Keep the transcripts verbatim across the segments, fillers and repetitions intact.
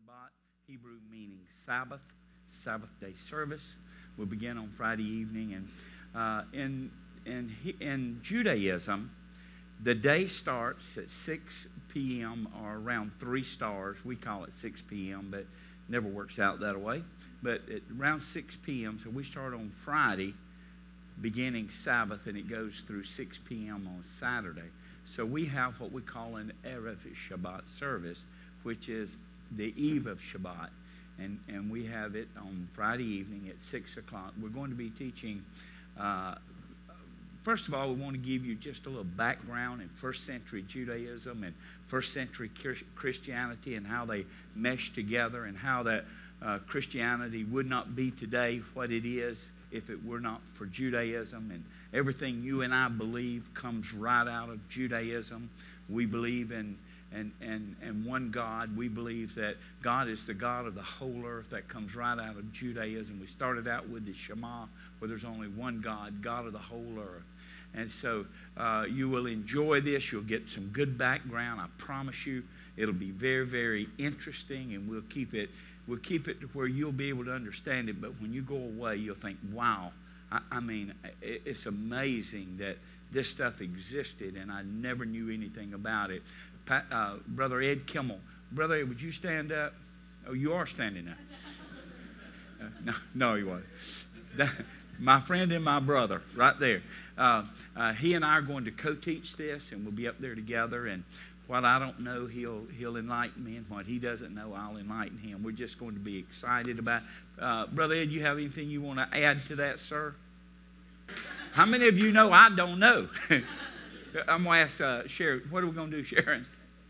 Shabbat, Hebrew meaning Sabbath, Sabbath day service. We'll begin on Friday evening. And uh, in, in, in Judaism, the day starts at six p.m. or around three stars. We call it six p.m., but it never works out that way. But at around six p.m., so we start on Friday, beginning Sabbath, and it goes through six p.m. on Saturday. So we have what we call an Erev Shabbat service, which is the eve of Shabbat. And, and we have it on Friday evening at six o'clock. We're going to be teaching, uh, first of all, we want to give you just a little background in first century Judaism and first century Christianity and how they mesh together, and how that uh, Christianity would not be today what it is if it were not for Judaism. And everything you and I believe comes right out of Judaism. We believe in and, and, and one God. We believe that God is the God of the whole earth. That comes right out of Judaism. We started out with the Shema, where there's only one God, God of the whole earth. And so uh, you will enjoy this. You'll get some good background. I promise you it'll be very, very interesting, and we'll keep it We'll keep it to where you'll be able to understand it, but when you go away, you'll think, wow, I, I mean, it, it's amazing that this stuff existed, and I never knew anything about it. Pat, uh, Brother Ed Kimmel. Brother Ed, would you stand up? Oh, you are standing up. Uh, no, no, he wasn't. That, my friend and my brother, right there. Uh, uh, he and I are going to co-teach this, and we'll be up there together, and what I don't know, he'll he'll enlighten me, and what he doesn't know, I'll enlighten him. We're just going to be excited about it. Uh, Brother Ed, you have anything you want to add to that, sir? How many of you know I don't know? I'm going to ask uh, Sharon, what are we going to do, Sharon?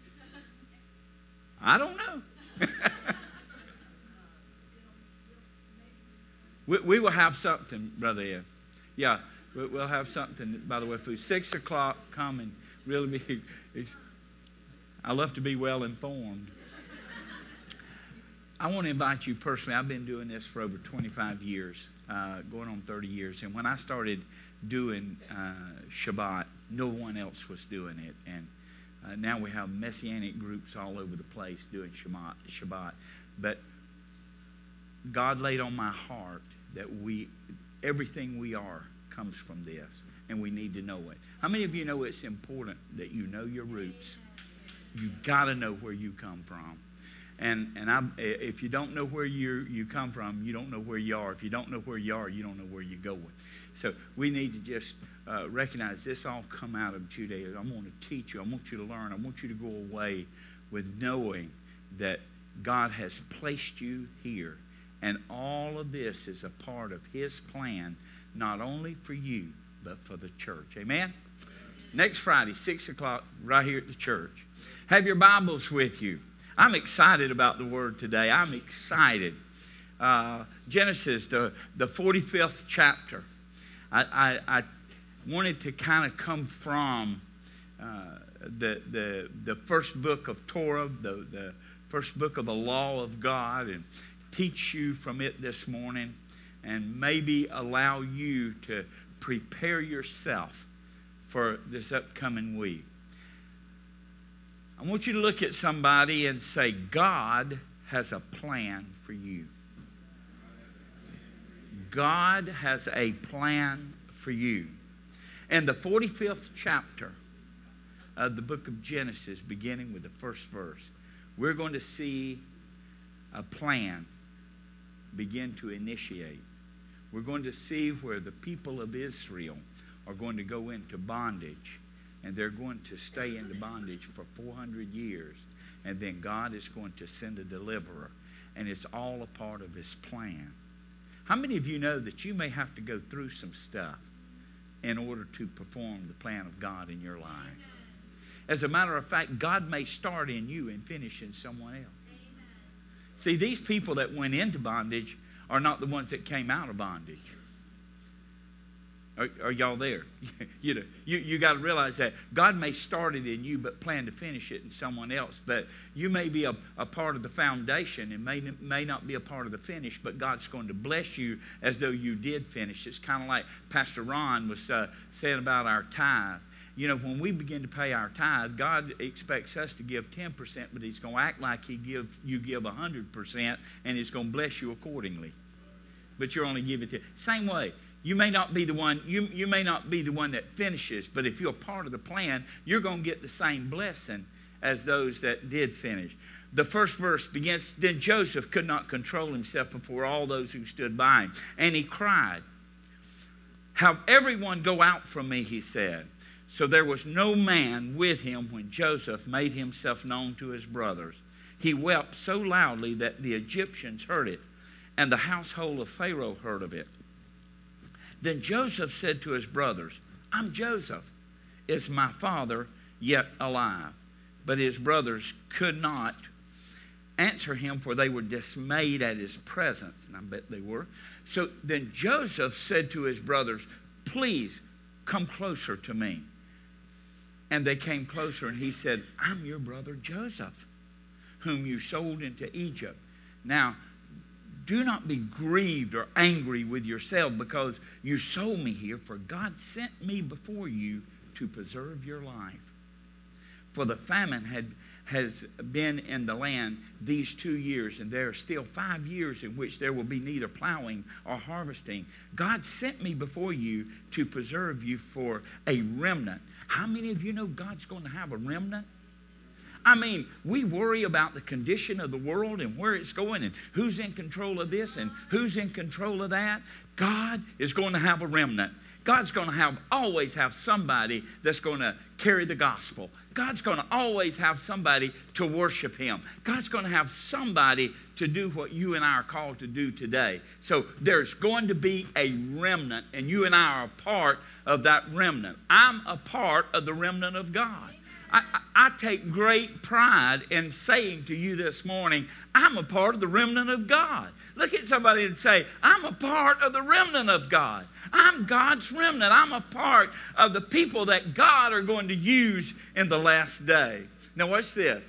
I don't know. we, we will have something, Brother Ed. Yeah, we'll have something, by the way, for six o'clock, come and really be... I love to be well informed. I want to invite you personally. I've been doing this for over twenty-five years, uh, going on thirty years. And when I started doing uh, Shabbat, no one else was doing it. And uh, now we have Messianic groups all over the place doing Shabbat. Shabbat. But God laid on my heart that we, everything we are comes from this, and we need to know it. How many of you know it's important that you know your roots? You got to know where you come from. And and I, if you don't know where you you come from, you don't know where you are. If you don't know where you are, you don't know where you're going. So we need to just uh, recognize this all come out of Judaism. I want to teach you. I want you to learn. I want you to go away with knowing that God has placed you here. And all of this is a part of His plan, not only for you, but for the church. Amen? Next Friday, six o'clock, right here at the church. Have your Bibles with you. I'm excited about the Word today. I'm excited. Uh, Genesis, the, the forty-fifth chapter. I, I, I wanted to kind of come from uh, the, the, the first book of Torah, the, the first book of the law of God, and teach you from it this morning, and maybe allow you to prepare yourself for this upcoming week. I want you to look at somebody and say, God has a plan for you. God has a plan for you. And the forty-fifth chapter of the book of Genesis, beginning with the first verse, we're going to see a plan begin to initiate. We're going to see where the people of Israel are going to go into bondage. And they're going to stay into bondage for four hundred years. And then God is going to send a deliverer. And it's all a part of His plan. How many of you know that you may have to go through some stuff in order to perform the plan of God in your life? As a matter of fact, God may start in you and finish in someone else. See, these people that went into bondage are not the ones that came out of bondage. Are, are y'all there? you know, you, you got to realize that God may start it in you, but plan to finish it in someone else. But you may be a, a part of the foundation and may, may not be a part of the finish, but God's going to bless you as though you did finish. It's kind of like Pastor Ron was uh, saying about our tithe. you know, when we begin to pay our tithe, God expects us to give ten percent, but He's going to act like He give you give one hundred percent, and He's going to bless you accordingly. But you're only giving it. Same way. You may not be the one. You you may not be the one that finishes, but if you're part of the plan, you're going to get the same blessing as those that did finish. The first verse begins, "Then Joseph could not control himself before all those who stood by him, and he cried, 'Have everyone go out from me,' he said. So there was no man with him when Joseph made himself known to his brothers. He wept so loudly that the Egyptians heard it, and the household of Pharaoh heard of it. Then Joseph said to his brothers, 'I'm Joseph. Is my father yet alive?' But his brothers could not answer him, for they were dismayed at his presence." And I bet they were. So then Joseph said to his brothers, "Please come closer to me." And they came closer, and he said, "I'm your brother Joseph, whom you sold into Egypt. Now, do not be grieved or angry with yourself because you sold me here, for God sent me before you to preserve your life. For the famine had has been in the land these two years, and there are still five years in which there will be neither plowing or harvesting. God sent me before you to preserve you for a remnant." How many of you know God's going to have a remnant? I mean, we worry about the condition of the world and where it's going and who's in control of this and who's in control of that. God is going to have a remnant. God's going to have always have somebody that's going to carry the gospel. God's going to always have somebody to worship Him. God's going to have somebody to do what you and I are called to do today. So there's going to be a remnant, and you and I are a part of that remnant. I'm a part of the remnant of God. I, I, I take great pride in saying to you this morning, I'm a part of the remnant of God. Look at somebody and say, I'm a part of the remnant of God. I'm God's remnant. I'm a part of the people that God are going to use in the last day. Now watch this.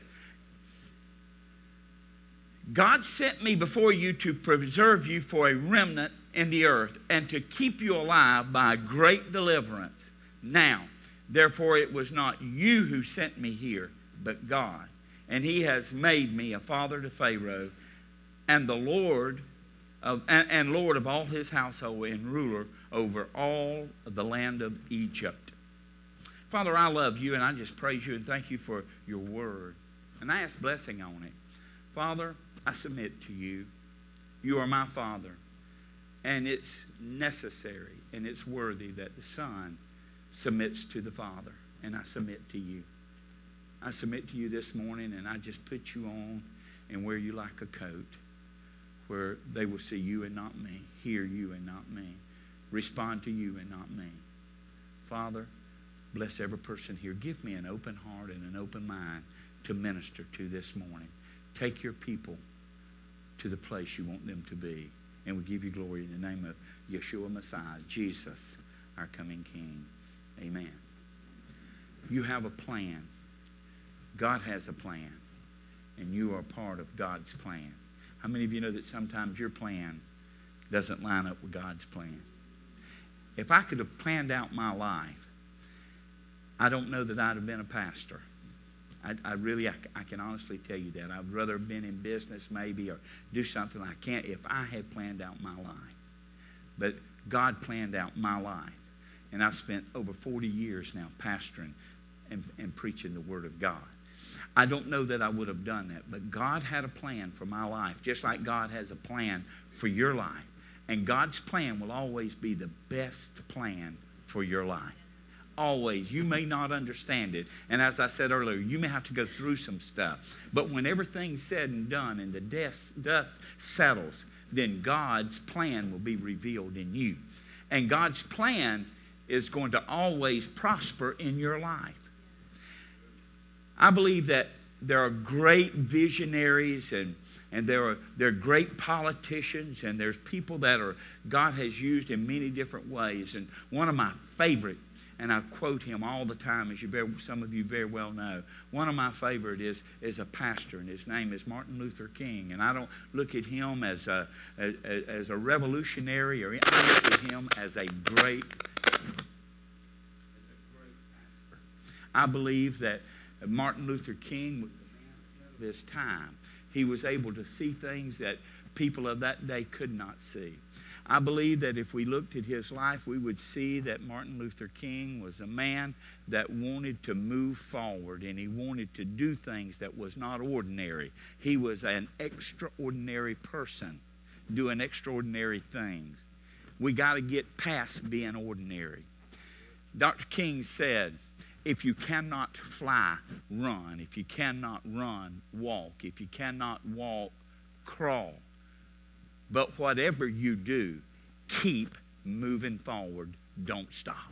God sent me before you to preserve you for a remnant in the earth and to keep you alive by a great deliverance. Now, therefore, it was not you who sent me here, but God. And He has made me a father to Pharaoh and the Lord of, and, and Lord of all his household and ruler over all of the land of Egypt. Father, I love you, and I just praise you and thank you for your word. And I ask blessing on it. Father, I submit to you. You are my Father. And it's necessary and it's worthy that the Son submits to the Father, and I submit to you. I submit to you this morning, and I just put you on and wear you like a coat, where they will see you and not me, hear you and not me, respond to you and not me. Father, bless every person here. Give me an open heart and an open mind to minister to this morning. Take your people to the place you want them to be, and we give you glory in the name of Yeshua Messiah, Jesus, our coming King. Amen. You have a plan. God has a plan. And you are part of God's plan. How many of you know that sometimes your plan doesn't line up with God's plan? If I could have planned out my life, I don't know that I'd have been a pastor. I, I really, I, I can honestly tell you that. I'd rather have been in business maybe or do something I can't if I had planned out my life. But God planned out my life. And I've spent over forty years now pastoring and, and preaching the Word of God. I don't know that I would have done that, but God had a plan for my life, just like God has a plan for your life. And God's plan will always be the best plan for your life. Always. You may not understand it. And as I said earlier, you may have to go through some stuff. But when everything's said and done and the dust, dust settles, then God's plan will be revealed in you. And God's plan is going to always prosper in your life. I believe that there are great visionaries and, and there are there are great politicians, and there's people that are God has used in many different ways. And one of my favorite, and I quote him all the time, as you very, some of you very well know, one of my favorite is, is a pastor, and his name is Martin Luther King. And I don't look at him as a, as, as a revolutionary, or I look at him as a great I believe that Martin Luther King was of his time. He was able to see things that people of that day could not see. I believe that if we looked at his life, we would see that Martin Luther King was a man that wanted to move forward, and he wanted to do things that was not ordinary. He was an extraordinary person doing extraordinary things. We got to get past being ordinary. Doctor King said, if you cannot fly, run. If you cannot run, walk. If you cannot walk, crawl. But whatever you do, keep moving forward. Don't stop.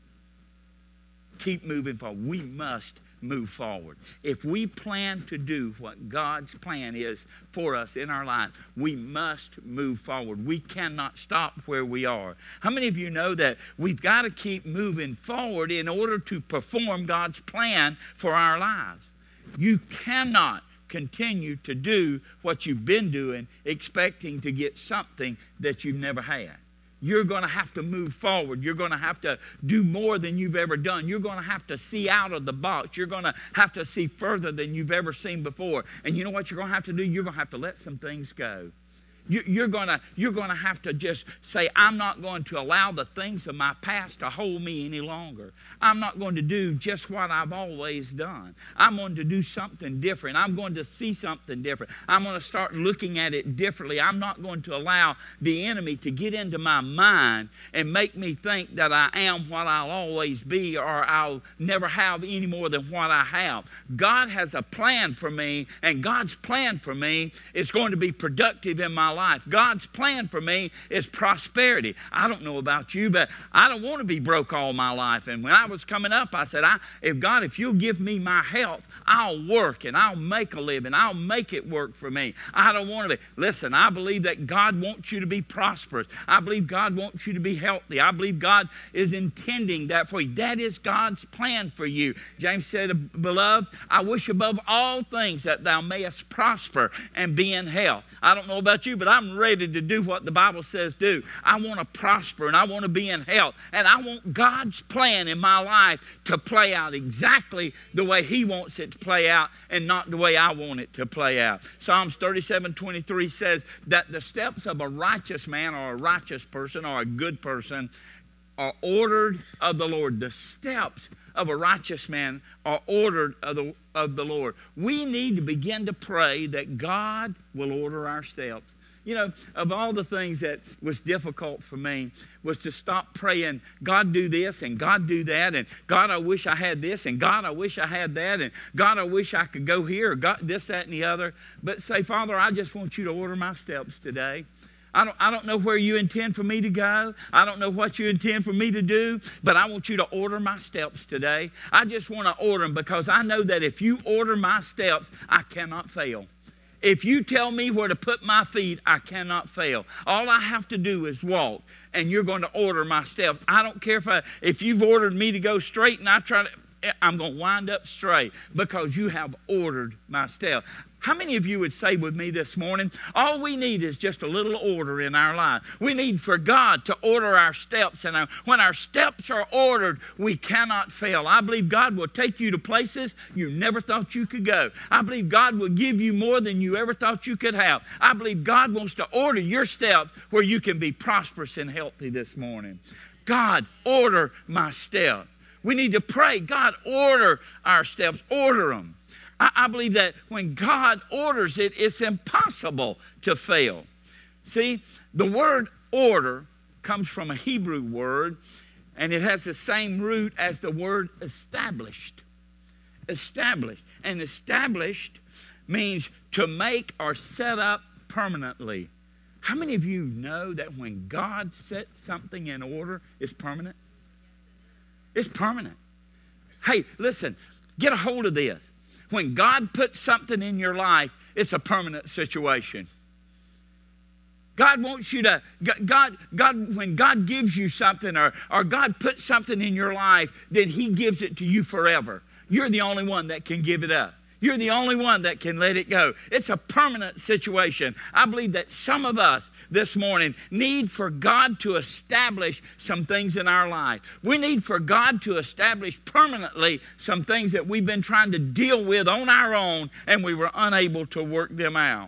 Keep moving forward. We must move forward. If we plan to do what God's plan is for us in our life, we must move forward. We cannot stop where we are. How many of you know that we've got to keep moving forward in order to perform God's plan for our lives? You cannot continue to do what you've been doing expecting to get something that you've never had. You're going to have to move forward. You're going to have to do more than you've ever done. You're going to have to see out of the box. You're going to have to see further than you've ever seen before. And you know what you're going to have to do? You're going to have to let some things go. You're going to, you're going to have to just say, I'm not going to allow the things of my past to hold me any longer. I'm not going to do just what I've always done. I'm going to do something different. I'm going to see something different. I'm going to start looking at it differently. I'm not going to allow the enemy to get into my mind and make me think that I am what I'll always be, or I'll never have any more than what I have. God has a plan for me, and God's plan for me is going to be productive in my life. God's plan for me is prosperity. I don't know about you, but I don't want to be broke all my life. And when I was coming up, I said, I, if God, if you'll give me my health, I'll work and I'll make a living. I'll make it work for me. I don't want to be. Listen, I believe that God wants you to be prosperous. I believe God wants you to be healthy. I believe God is intending that for you. That is God's plan for you. James said, beloved, I wish above all things that thou mayest prosper and be in health. I don't know about you, but I'm ready to do what the Bible says do. I want to prosper and I want to be in health. And I want God's plan in my life to play out exactly the way He wants it to play out and not the way I want it to play out. Psalms thirty-seven twenty-three says that the steps of a righteous man or a righteous person or a good person are ordered of the Lord. The steps of a righteous man are ordered of the, of the Lord. We need to begin to pray that God will order our steps. You know, of all the things that was difficult for me was to stop praying, God do this and God do that, and God I wish I had this, and God I wish I had that, and God I wish I could go here, or God this, that, and the other. But say, Father, I just want you to order my steps today. I don't, I don't know where you intend for me to go. I don't know what you intend for me to do, but I want you to order my steps today. I just want to order them because I know that if you order my steps, I cannot fail. If you tell me where to put my feet, I cannot fail. All I have to do is walk, and you're going to order my steps. I don't care if I, if you've ordered me to go straight and I try to, I'm going to wind up straight because you have ordered my steps. How many of you would say with me this morning, all we need is just a little order in our life. We need for God to order our steps. And our, when our steps are ordered, we cannot fail. I believe God will take you to places you never thought you could go. I believe God will give you more than you ever thought you could have. I believe God wants to order your steps where you can be prosperous and healthy this morning. God, order my steps. We need to pray, God, order our steps. Order them. I, I believe that when God orders it, it's impossible to fail. See, the word order comes from a Hebrew word, and it has the same root as the word established. Established. And established means to make or set up permanently. How many of you know that when God sets something in order, it's permanent? It's permanent. Hey, listen, get a hold of this. When God puts something in your life, it's a permanent situation. God wants you to, God, God, when God gives you something or, or God puts something in your life, then He gives it to you forever. You're the only one that can give it up. You're the only one that can let it go. It's a permanent situation. I believe that some of us, this morning need for God to establish some things in our life. We need for God to establish permanently some things that we've been trying to deal with on our own and we were unable to work them out.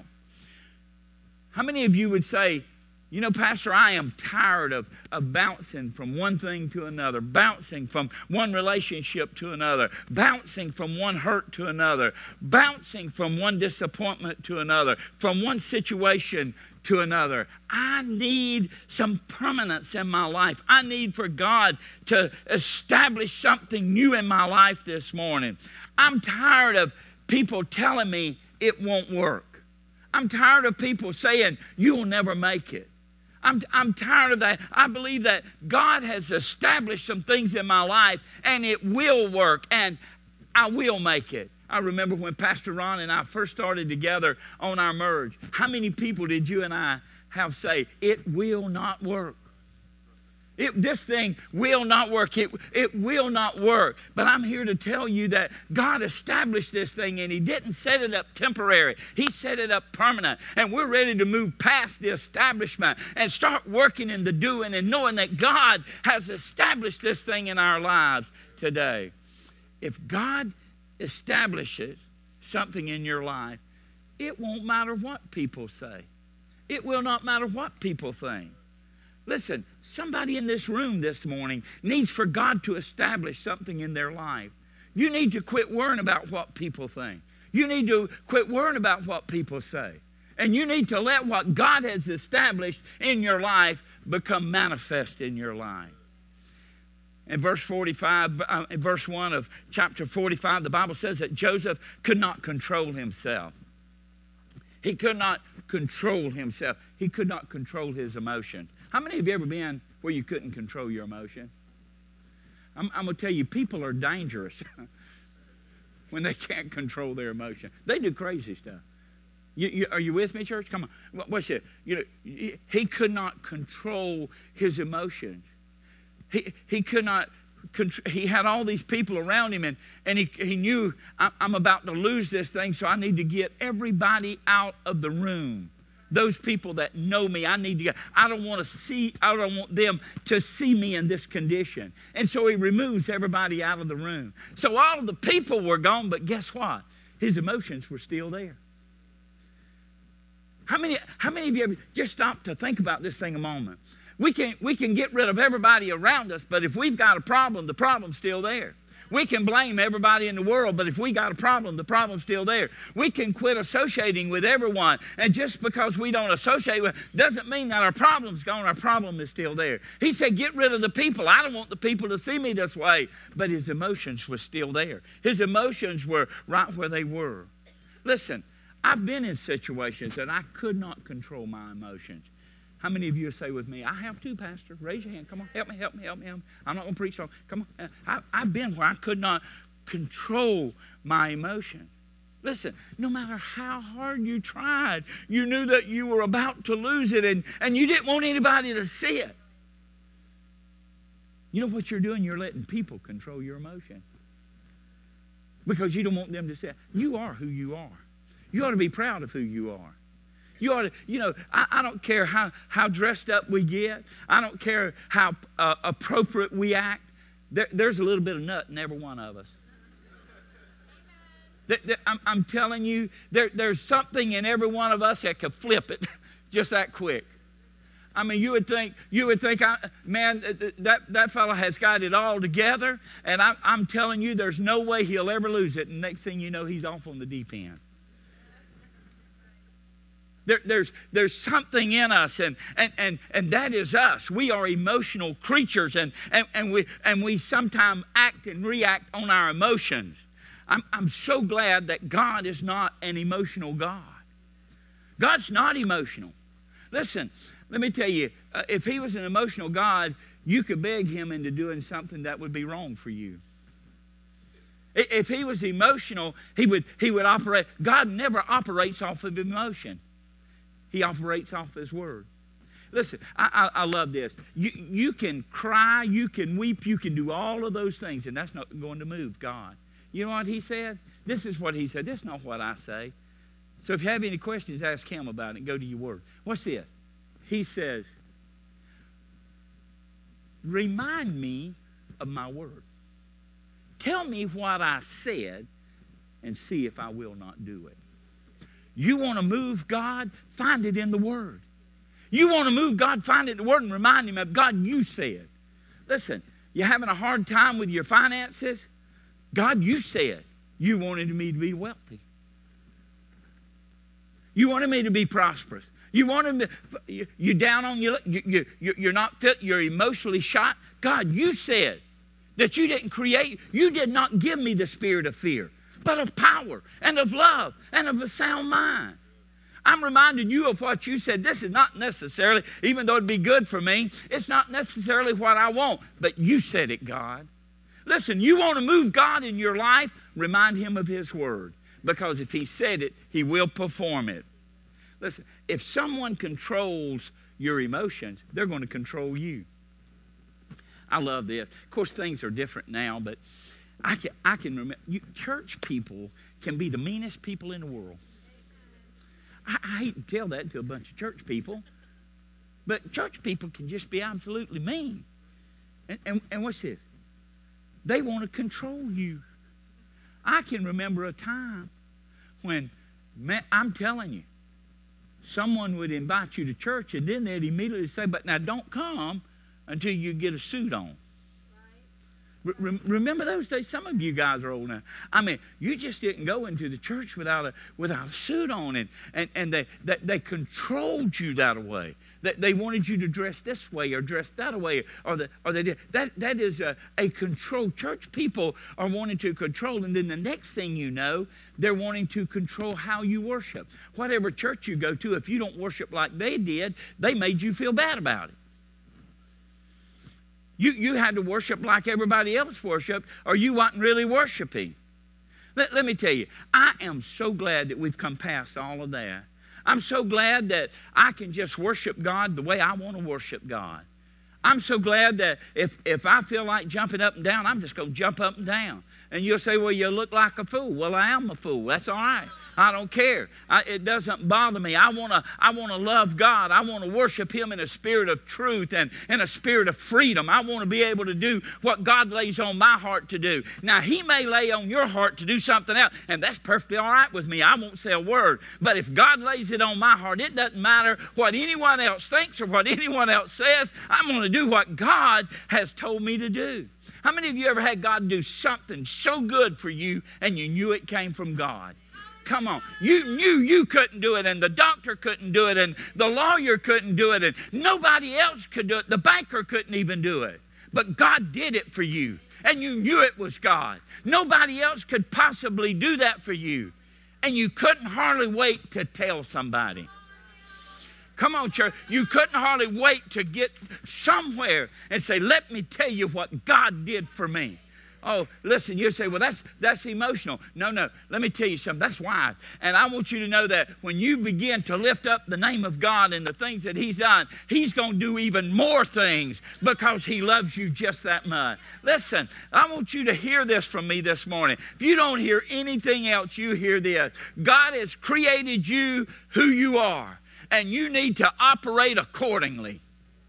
How many of you would say, you know, Pastor, I am tired of, of bouncing from one thing to another, bouncing from one relationship to another, bouncing from one hurt to another, bouncing from one disappointment to another, from one situation to another. I need some permanence in my life. I need for God to establish something new in my life this morning. I'm tired of people telling me it won't work. I'm tired of people saying, you'll never make it. I'm, I'm tired of that. I believe that God has established some things in my life, and it will work, and I will make it. I remember when Pastor Ron and I first started together on our merge. How many people did you and I have say, it will not work? It, this thing will not work. It, it will not work. But I'm here to tell you that God established this thing, and He didn't set it up temporary. He set it up permanent. And we're ready to move past the establishment and start working in the doing and knowing that God has established this thing in our lives today. If God establishes something in your life, it won't matter what people say. It will not matter what people think. Listen, somebody in this room this morning needs for God to establish something in their life. You need to quit worrying about what people think. You need to quit worrying about what people say. And you need to let what God has established in your life become manifest in your life. In verse forty-five, uh, in verse one of chapter forty-five, the Bible says that Joseph could not control himself. He could not control himself. He could not control his emotion. How many of you ever been where you couldn't control your emotion? I'm, I'm going to tell you, people are dangerous when they can't control their emotion. They do crazy stuff. You, you, are you with me, church? Come on. What's it? You know, he could not control his emotions. He he could not. He had all these people around him, and, and he, he knew, I'm about to lose this thing, so I need to get everybody out of the room. Those people that know me, I need to get, I don't want to see, I don't want them to see me in this condition. And so he removes everybody out of the room. So all of the people were gone, but guess what? His emotions were still there. How many, how many of you ever just stop to think about this thing a moment? We can, we can get rid of everybody around us, but if we've got a problem, the problem's still there. We can blame everybody in the world, but if we got a problem, the problem's still there. We can quit associating with everyone, and just because we don't associate with doesn't mean that our problem's gone. Our problem is still there. He said, get rid of the people. I don't want the people to see me this way. But his emotions were still there. His emotions were right where they were. Listen, I've been in situations that I could not control my emotions. How many of you say with me, I have too, Pastor? Raise your hand. Come on, help me, help me, help me. Help me. I'm not going to preach on. Come on. I, I've been where I could not control my emotions. Listen, no matter how hard you tried, you knew that you were about to lose it, and, and you didn't want anybody to see it. You know what you're doing? You're letting people control your emotion. Because you don't want them to see it. You are who you are. You ought to be proud of who you are. You ought to, you know, I, I don't care how, how dressed up we get. I don't care how uh, appropriate we act. There, there's a little bit of nut in every one of us. There, there, I'm, I'm telling you, there, there's something in every one of us that could flip it just that quick. I mean, you would think, you would think, I, man, that, that fellow has got it all together, and I, I'm telling you, there's no way he'll ever lose it, and next thing you know, he's off on the deep end. There, there's, there's something in us, and, and, and, and that is us. We are emotional creatures, and, and, and, we, and we sometimes act and react on our emotions. I'm, I'm so glad that God is not an emotional God. God's not emotional. Listen, let me tell you, uh, if He was an emotional God, you could beg Him into doing something that would be wrong for you. If He was emotional, He would, he would operate. God never operates off of emotion. He operates off His Word. Listen, I, I, I love this. You, you can cry, you can weep, you can do all of those things, and that's not going to move God. You know what He said? This is what He said. This is not what I say. So if you have any questions, ask Him about it and go to your Word. What's this? he says, remind me of my word. Tell me what I said and see if I will not do it. You want to move God? Find it in the Word. You want to move God? Find it in the Word and remind Him of God, you said. Listen, you're having a hard time with your finances? God, you said you wanted me to be wealthy. You wanted me to be prosperous. You wanted me, you, you're down on your, you, you, you're not fit, you're emotionally shot. God, you said that you didn't create, you did not give me the spirit of fear, but of power and of love and of a sound mind. I'm reminding you of what you said. This is not necessarily, even though it'd be good for me, it's not necessarily what I want, but you said it, God. Listen, you want to move God in your life, remind Him of His word. Because if He said it, He will perform it. Listen, if someone controls your emotions, they're going to control you. I love this. Of course, things are different now, but I can, I can remember, you, church people can be the meanest people in the world. I, I hate to tell that to a bunch of church people, but church people can just be absolutely mean. And, and, and what's this? They want to control you. I can remember a time when, man, I'm telling you, someone would invite you to church and then they'd immediately say, but now don't come until you get a suit on. Re- remember those days? Some of you guys are old now. I mean, you just didn't go into the church without a without a suit on, and and, and they, they they controlled you that way. That they wanted you to dress this way or dress that way, or the or they did that. That is a, a control. Church people are wanting to control, and then the next thing you know, they're wanting to control how you worship. Whatever church you go to, if you don't worship like they did, they made you feel bad about it. You, you had to worship like everybody else worshiped, or you wasn't really worshiping. Let, let me tell you, I am so glad that we've come past all of that. I'm so glad that I can just worship God the way I want to worship God. I'm so glad that if, if I feel like jumping up and down, I'm just going to jump up and down. And you'll say, well, you look like a fool. Well, I am a fool. That's all right. I don't care. I, it doesn't bother me. I want to I want to love God. I want to worship Him in a spirit of truth and in a spirit of freedom. I want to be able to do what God lays on my heart to do. Now, He may lay on your heart to do something else, and that's perfectly all right with me. I won't say a word. But if God lays it on my heart, it doesn't matter what anyone else thinks or what anyone else says. I'm going to do what God has told me to do. How many of you ever had God do something so good for you and you knew it came from God? Come on. You knew you couldn't do it, and the doctor couldn't do it, and the lawyer couldn't do it, and nobody else could do it. The banker couldn't even do it. But God did it for you, and you knew it was God. Nobody else could possibly do that for you, and you couldn't hardly wait to tell somebody. Come on, church. You couldn't hardly wait to get somewhere and say, let me tell you what God did for me. Oh, listen, you say, well, that's that's emotional. No, no, let me tell you something. That's wise. And I want you to know that when you begin to lift up the name of God and the things that He's done, He's going to do even more things because He loves you just that much. Listen, I want you to hear this from me this morning. If you don't hear anything else, you hear this. God has created you who you are, and you need to operate accordingly.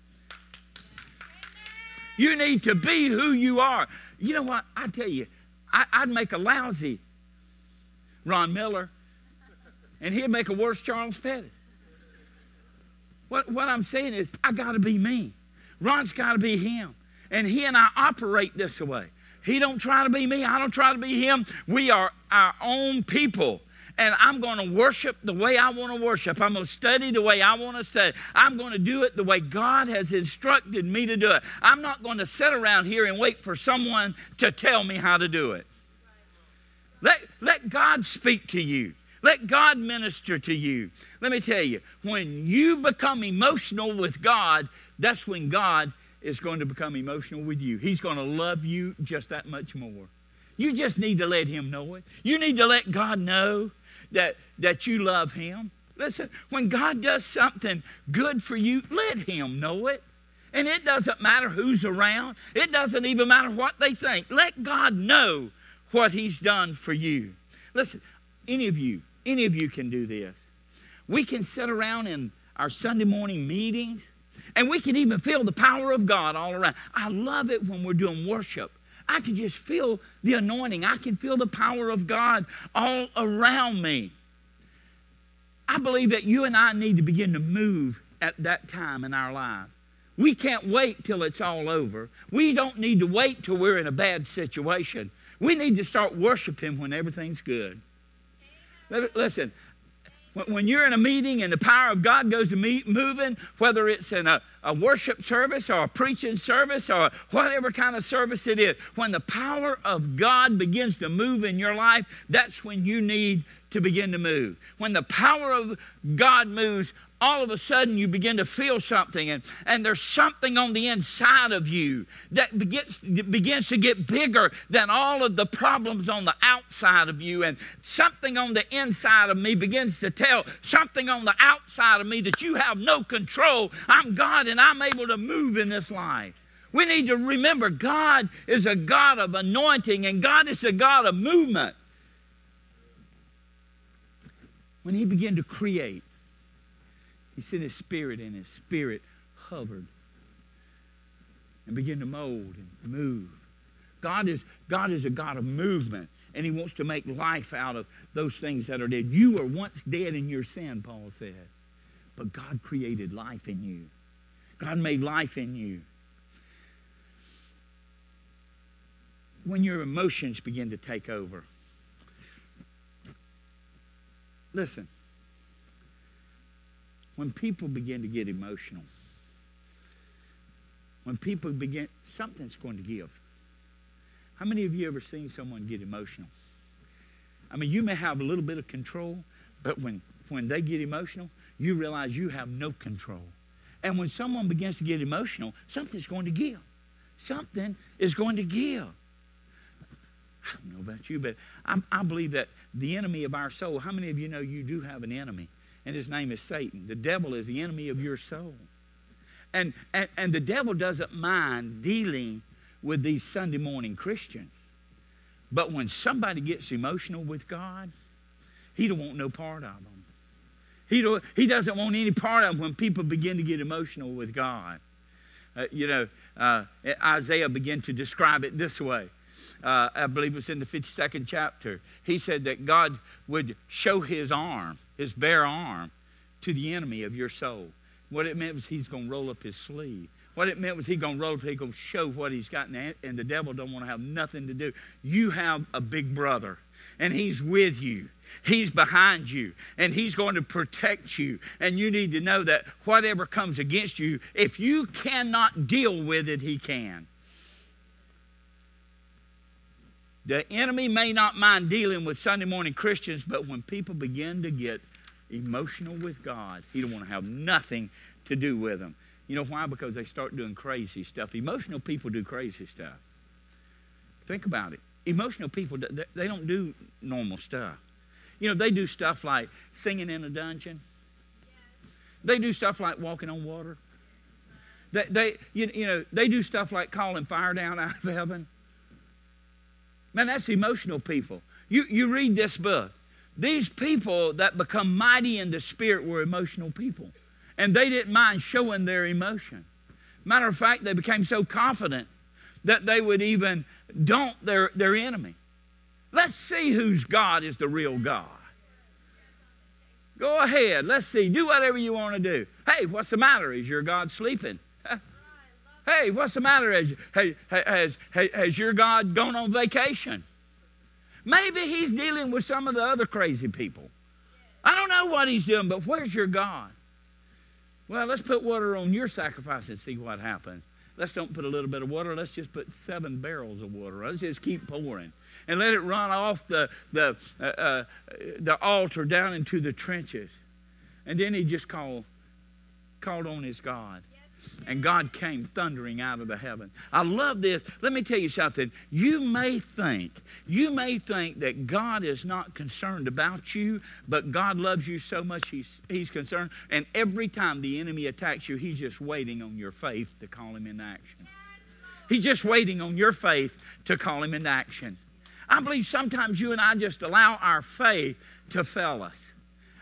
You need to be who you are. You know what? I tell you, I, I'd make a lousy Ron Miller, and he'd make a worse Charles Pettit. What, what I'm saying is, I got to be me. Ron's got to be him. And he and I operate this way. He don't try to be me. I don't try to be him. We are our own people. And I'm going to worship the way I want to worship. I'm going to study the way I want to study. I'm going to do it the way God has instructed me to do it. I'm not going to sit around here and wait for someone to tell me how to do it. Let, let God speak to you. Let God minister to you. Let me tell you, when you become emotional with God, that's when God is going to become emotional with you. He's going to love you just that much more. You just need to let Him know it. You need to let God know that that you love Him. Listen, when God does something good for you, let Him know it. And it doesn't matter who's around. It doesn't even matter what they think. Let God know what He's done for you. Listen, any of you, any of you can do this. We can sit around in our Sunday morning meetings, and we can even feel the power of God all around. I love it when we're doing worship. I can just feel the anointing. I can feel the power of God all around me. I believe that you and I need to begin to move at that time in our life. We can't wait till it's all over. We don't need to wait till we're in a bad situation. We need to start worshiping when everything's good. Listen, when you're in a meeting and the power of God goes to meet, moving, whether it's in a, a worship service or a preaching service or whatever kind of service it is, when the power of God begins to move in your life, that's when you need to begin to move. When the power of God moves, all of a sudden you begin to feel something, and, and there's something on the inside of you that begins, begins to get bigger than all of the problems on the outside of you, and something on the inside of me begins to tell something on the outside of me that you have no control. I'm God and I'm able to move in this life. We need to remember God is a God of anointing, and God is a God of movement. When He began to create, He sent His Spirit, and His Spirit hovered and began to mold and move. God is, God is a God of movement, and He wants to make life out of those things that are dead. You were once dead in your sin, Paul said, but God created life in you. God made life in you. When your emotions begin to take over, listen, when people begin to get emotional, when people begin, something's going to give. How many of you ever seen someone get emotional? I mean, you may have a little bit of control, but when, when they get emotional, you realize you have no control. And when someone begins to get emotional, something's going to give. Something is going to give. I don't know about you, but I, I believe that the enemy of our soul, how many of you know you do have an enemy? And his name is Satan. The devil is the enemy of your soul. And, and, and the devil doesn't mind dealing with these Sunday morning Christians. But when somebody gets emotional with God, he don't want no part of them. He, don't, he doesn't want any part of them when people begin to get emotional with God. Uh, you know, uh, Isaiah began to describe it this way. Uh, I believe it was in the fifty-second chapter. He said that God would show His arm, His bare arm, to the enemy of your soul. What it meant was He's going to roll up His sleeve. What it meant was He's going to roll up, He's going to show what He's got, and the devil don't want to have nothing to do. You have a big brother, and He's with you. He's behind you, and He's going to protect you. And you need to know that whatever comes against you, if you cannot deal with it, He can. The enemy may not mind dealing with Sunday morning Christians, but when people begin to get emotional with God, He don't want to have nothing to do with them. You know why? Because they start doing crazy stuff. Emotional people do crazy stuff. Think about it. Emotional people, they don't do normal stuff. You know, they do stuff like singing in a dungeon. They do stuff like walking on water. They, they you, you know, they do stuff like calling fire down out of heaven. Man, that's emotional people. You, you read this book. These people that become mighty in the Spirit were emotional people. And they didn't mind showing their emotion. Matter of fact, they became so confident that they would even daunt their, their enemy. Let's see whose God is the real God. Go ahead. Let's see. Do whatever you want to do. Hey, what's the matter? Is your God sleeping? Hey, what's the matter? Has, has, has, has your God gone on vacation? Maybe He's dealing with some of the other crazy people. I don't know what He's doing, but where's your God? Well, let's put water on your sacrifice and see what happens. Let's don't put a little bit of water. Let's just put seven barrels of water. Let's just keep pouring. And let it run off the, the, uh, uh, the altar down into the trenches. And then he just called, called on his God. And God came thundering out of the heaven. I love this. Let me tell you something. You may think, you may think that God is not concerned about you, but God loves you so much He's, he's concerned. And every time the enemy attacks you, He's just waiting on your faith to call him into action. He's just waiting on your faith to call him into action. I believe sometimes you and I just allow our faith to fail us.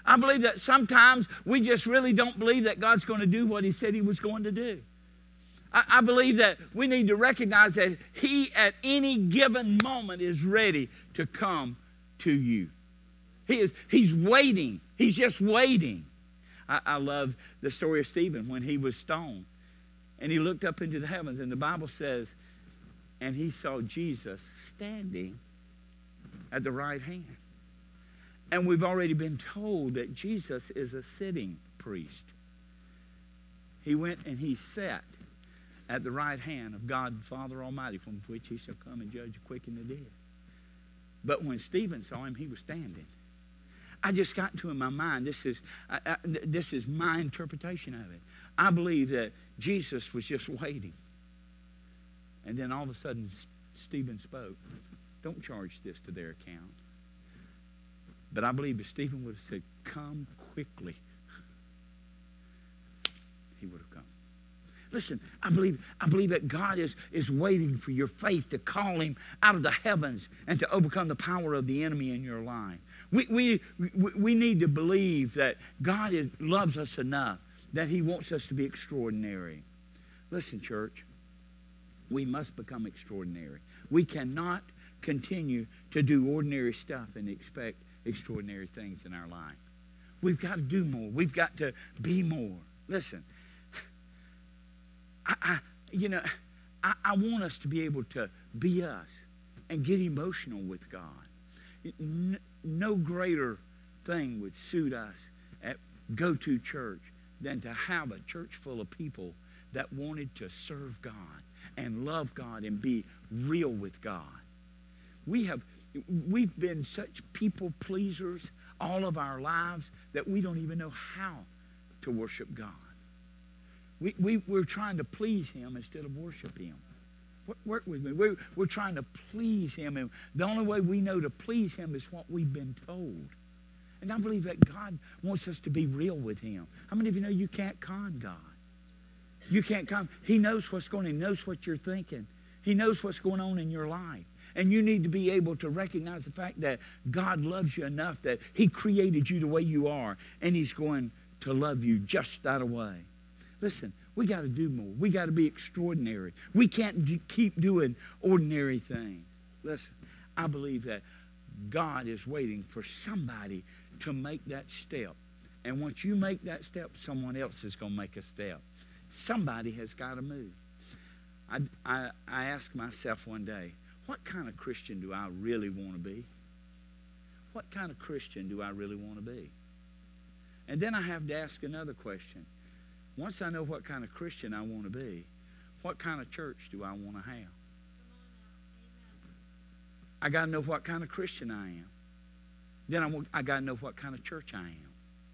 I believe that sometimes we just really don't believe that God's going to do what He said He was going to do. I, I believe that we need to recognize that He, at any given moment, is ready to come to you. He is, he's waiting. He's just waiting. I, I love the story of Stephen when he was stoned. And he looked up into the heavens, and the Bible says, and he saw Jesus standing at the right hand. And we've already been told that Jesus is a sitting priest. He went and he sat at the right hand of God Father Almighty, from which He shall come and judge the quick and the dead. But when Stephen saw Him, he was standing. I just got into in my mind, this is, I, I, this is my interpretation of it. I believe that Jesus was just waiting. And then all of a sudden, Stephen spoke. Don't charge this to their account. But I believe if Stephen would have said, come quickly, he would have come. Listen, I believe I believe that God is, is waiting for your faith to call Him out of the heavens and to overcome the power of the enemy in your life. We, we, we, we need to believe that God is, loves us enough that He wants us to be extraordinary. Listen, church, we must become extraordinary. We cannot continue to do ordinary stuff and expect extraordinary things in our life. We've got to do more. We've got to be more. Listen, I, I you know, I, I want us to be able to be us and get emotional with God. No greater thing would suit us at go-to church than to have a church full of people that wanted to serve God and love God and be real with God. We have, we've been such people pleasers all of our lives that we don't even know how to worship God. We, we, we're trying to please Him instead of worship Him. Work with me. We're, we're trying to please Him, and the only way we know to please Him is what we've been told. And I believe that God wants us to be real with Him. How many of you know you can't con God? You can't con. He knows what's going on. He knows what you're thinking. He knows what's going on in your life. And you need to be able to recognize the fact that God loves you enough that He created you the way you are, and He's going to love you just that way. Listen, we got to do more. We got to be extraordinary. We can't do, keep doing ordinary things. Listen, I believe that God is waiting for somebody to make that step. And once you make that step, someone else is going to make a step. Somebody has got to move. I, I, I asked myself one day, what kind of Christian do I really want to be? What kind of Christian do I really want to be? And then I have to ask another question. Once I know what kind of Christian I want to be, what kind of church do I want to have? I got to know what kind of Christian I am. Then I, want, I got to know what kind of church I am.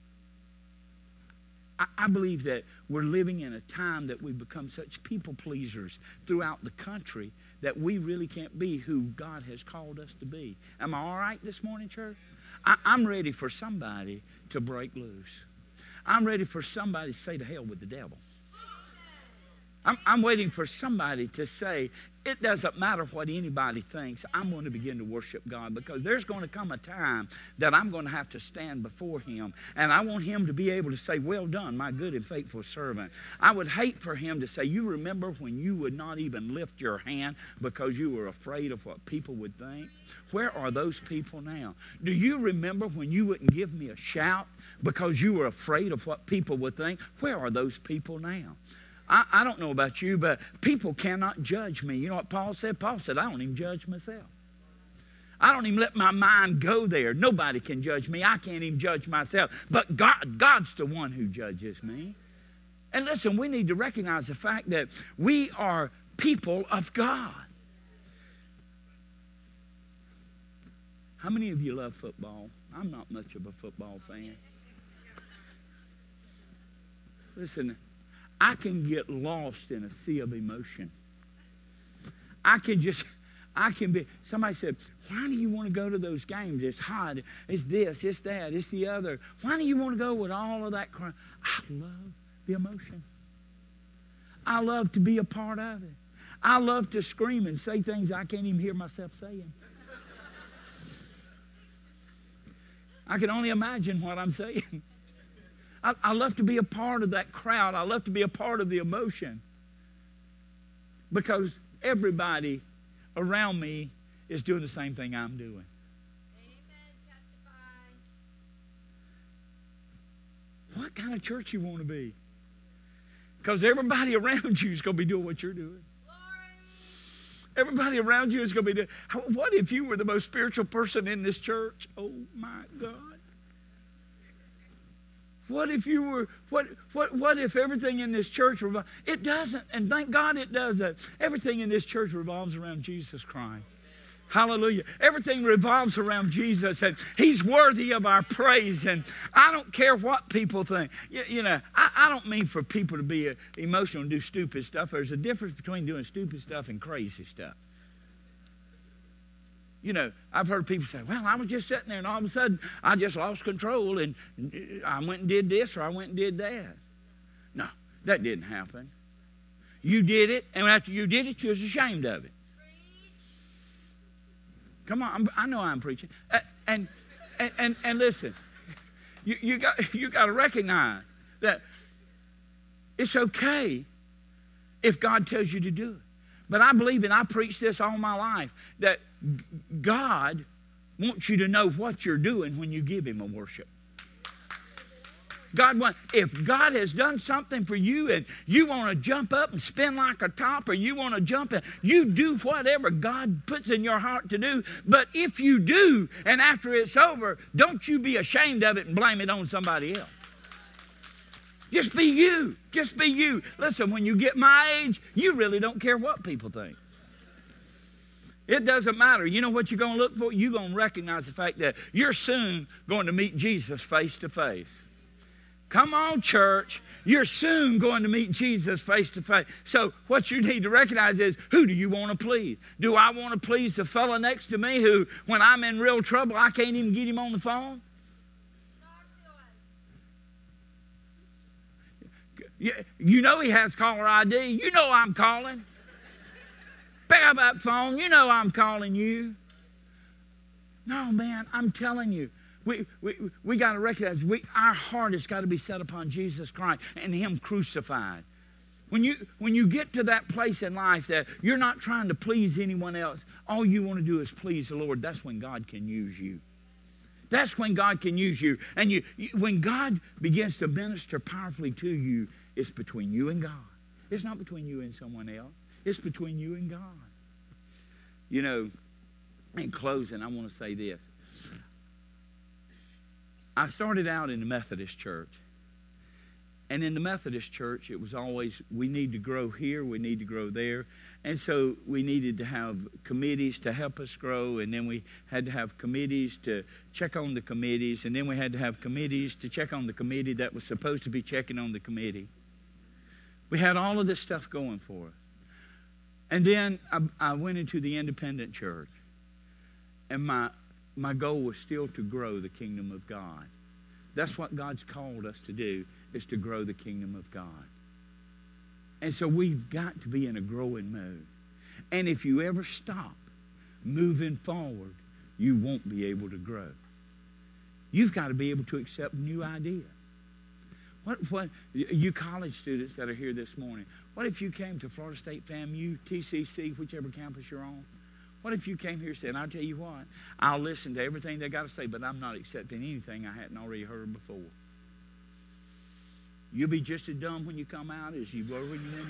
I, I believe that we're living in a time that we've become such people pleasers throughout the country that we really can't be who God has called us to be. Am I all right this morning, church? I, I'm ready for somebody to break loose. I'm ready for somebody to say to hell with the devil. I'm, I'm waiting for somebody to say, it doesn't matter what anybody thinks, I'm going to begin to worship God, because there's going to come a time that I'm going to have to stand before Him, and I want Him to be able to say, well done, my good and faithful servant. I would hate for Him to say, you remember when you would not even lift your hand because you were afraid of what people would think? Where are those people now? Do you remember when you wouldn't give me a shout because you were afraid of what people would think? Where are those people now? I, I don't know about you, but people cannot judge me. You know what Paul said? Paul said, I don't even judge myself. I don't even let my mind go there. Nobody can judge me. I can't even judge myself. But God, God's the one who judges me. And listen, we need to recognize the fact that we are people of God. How many of you love football? I'm not much of a football fan. Listen, I can get lost in a sea of emotion. I can just, I can be, somebody said, why do you want to go to those games? It's hot, it's this, it's that, it's the other. Why do you want to go with all of that crap? I love the emotion. I love to be a part of it. I love to scream and say things I can't even hear myself saying. I can only imagine what I'm saying. I, I love to be a part of that crowd. I love to be a part of the emotion. Because everybody around me is doing the same thing I'm doing. What kind of church you want to be? Because everybody around you is going to be doing what you're doing. Everybody around you is going to be doing. What if you were the most spiritual person in this church? Oh my God. What if you were, what, what, what if everything in this church revolves? It doesn't, and thank God it doesn't. Everything in this church revolves around Jesus Christ. Hallelujah. Everything revolves around Jesus, and He's worthy of our praise. And I don't care what people think. You, you know, I, I don't mean for people to be uh, emotional and do stupid stuff. There's a difference between doing stupid stuff and crazy stuff. You know, I've heard people say, well, I was just sitting there and all of a sudden I just lost control and I went and did this or I went and did that. No, that didn't happen. You did it, and after you did it, you was ashamed of it. Come on, I'm, I know I'm preaching. Uh, and, and and and listen, you you got you got to recognize that it's okay if God tells you to do it. But I believe, and I preach this all my life, that God wants you to know what you're doing when you give Him a worship. God want, if God has done something for you and you want to jump up and spin like a top, or you want to jump in, you do whatever God puts in your heart to do. But if you do, and after it's over, don't you be ashamed of it and blame it on somebody else. Just be you. Just be you. Listen, when you get my age, you really don't care what people think. It doesn't matter. You know what you're going to look for? You're going to recognize the fact that you're soon going to meet Jesus face to face. Come on, church. You're soon going to meet Jesus face to face. So what you need to recognize is, who do you want to please? Do I want to please the fellow next to me who, when I'm in real trouble, I can't even get him on the phone? You know he has caller I D. You know I'm calling. Pick up that phone. You know I'm calling you. No, man, I'm telling you. We we we got to recognize we our heart has got to be set upon Jesus Christ and Him crucified. When you when you get to that place in life that you're not trying to please anyone else, all you want to do is please the Lord, that's when God can use you. That's when God can use you. And you, you when God begins to minister powerfully to you, it's between you and God. It's not between you and someone else. It's between you and God. You know, in closing, I want to say this. I started out in the Methodist church. And in the Methodist church, it was always, we need to grow here, we need to grow there. And so we needed to have committees to help us grow, and then we had to have committees to check on the committees, and then we had to have committees to check on the committee that was supposed to be checking on the committee. We had all of this stuff going for us. And then I, I went into the independent church, and my my goal was still to grow the kingdom of God. That's what God's called us to do, is to grow the kingdom of God. And so we've got to be in a growing mode. And if you ever stop moving forward, you won't be able to grow. You've got to be able to accept new ideas. What, what, you college students that are here this morning, what if you came to Florida State FAMU, T C C, whichever campus you're on? What if you came here and said, I'll tell you what, I'll listen to everything they got to say, but I'm not accepting anything I hadn't already heard before. You'll be just as dumb when you come out as you were when you went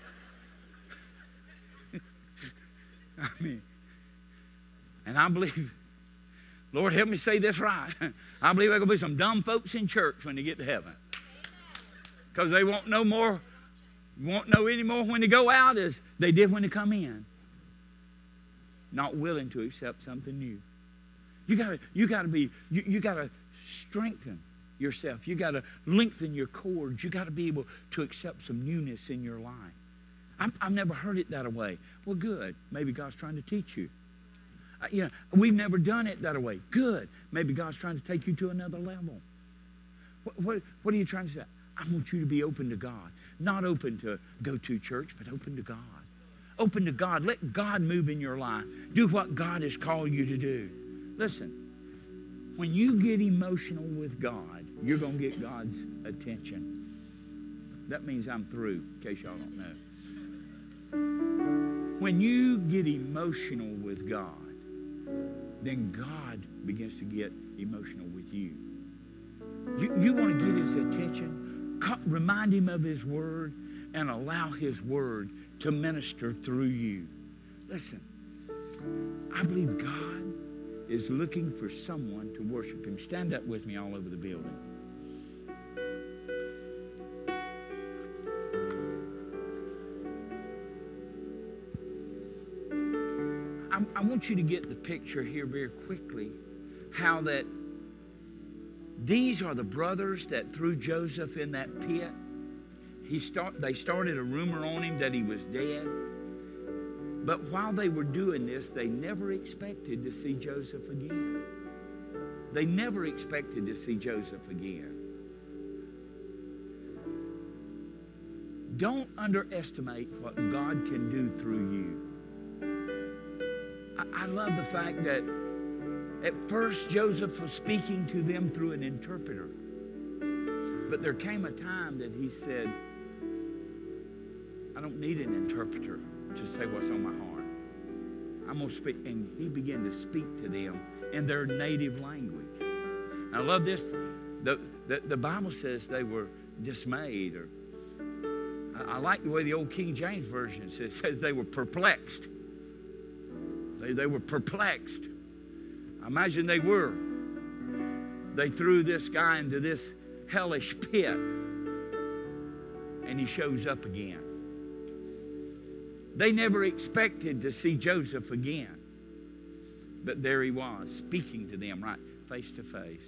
in. I mean, and I believe, Lord, help me say this right. I believe there are going to be some dumb folks in church when they get to heaven. Because they won't know more, won't know any more when they go out as they did when they come in. Not willing to accept something new. You gotta, you gotta be, you, you gotta strengthen yourself. You gotta lengthen your cords. You gotta be able to accept some newness in your life. I've, I've never heard it that way. Well, good. Maybe God's trying to teach you. Uh, you know, we've never done it that way. Good. Maybe God's trying to take you to another level. What, what, what are you trying to say? I want you to be open to God. Not open to go to church, but open to God. Open to God. Let God move in your life. Do what God has called you to do. Listen, When you get emotional with God, you're going to get God's attention. That means I'm through, in case y'all don't know. When you get emotional with God, then God begins to get emotional with you. You, you want to get His attention, remind Him of His Word, and allow His Word to minister through you. Listen, I believe God is looking for someone to worship Him. Stand up with me all over the building. I, I want you to get the picture here very quickly, how that these are the brothers that threw Joseph in that pit. He start, they started a rumor on him that he was dead. But while they were doing this, they never expected to see Joseph again. They never expected to see Joseph again. Don't underestimate what God can do through you. I, I love the fact that at first Joseph was speaking to them through an interpreter. But there came a time that he said, I don't need an interpreter to say what's on my heart. I'm going to speak. And he began to speak to them in their native language. And I love this. The, the, the Bible says they were dismayed. Or I, I like the way the old King James Version says, says they were perplexed. They, they were perplexed. I imagine they were. They threw this guy into this hellish pit. And he shows up again. They never expected to see Joseph again. But there he was, speaking to them right face to face.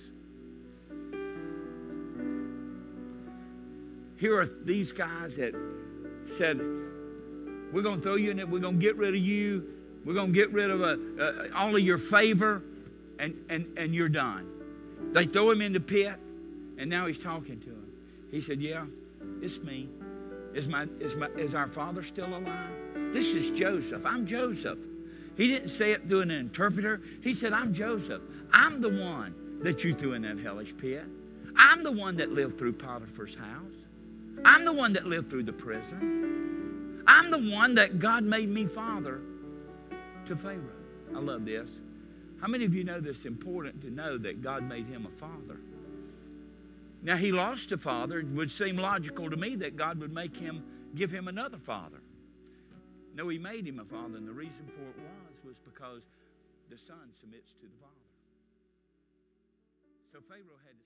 Here are these guys that said, we're going to throw you in it. We're going to get rid of you. We're going to get rid of a, uh, all of your favor. And, and, and you're done. They throw him in the pit. And now he's talking to him. He said, yeah, it's me. Is, my, is, my, is our father still alive? This is Joseph. I'm Joseph. He didn't say it through an interpreter. He said, I'm Joseph. I'm the one that you threw in that hellish pit. I'm the one that lived through Potiphar's house. I'm the one that lived through the prison. I'm the one that God made me father to Pharaoh. I love this. How many of you know this is important to know that God made him a father? Now, he lost a father. It would seem logical to me that God would make him, give him another father. No, he made him a father, and the reason for it was, was because the son submits to the father. So Pharaoh had to